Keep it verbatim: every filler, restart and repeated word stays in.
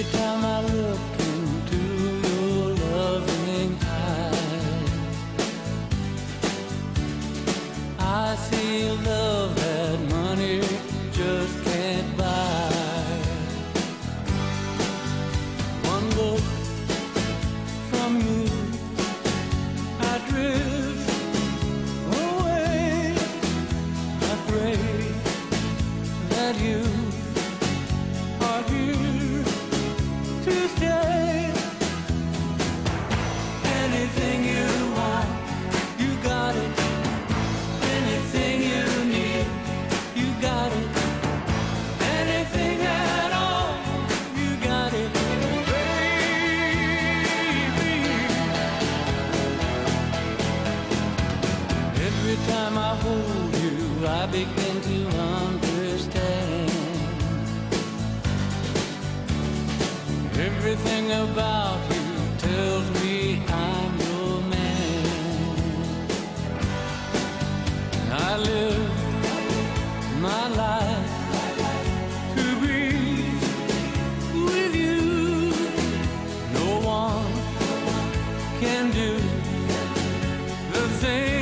Every time I look into your loving eyes, I see a love that money just can't buy. One look from you, I drift away. I pray that you are here to stay. Anything you want, you got it. Anything you need, you got it. Anything at all, you got it, baby. Every time I hold you, I begin to understand. Everything about you tells me I'm your man. I live my life to be with you. No one can do the thing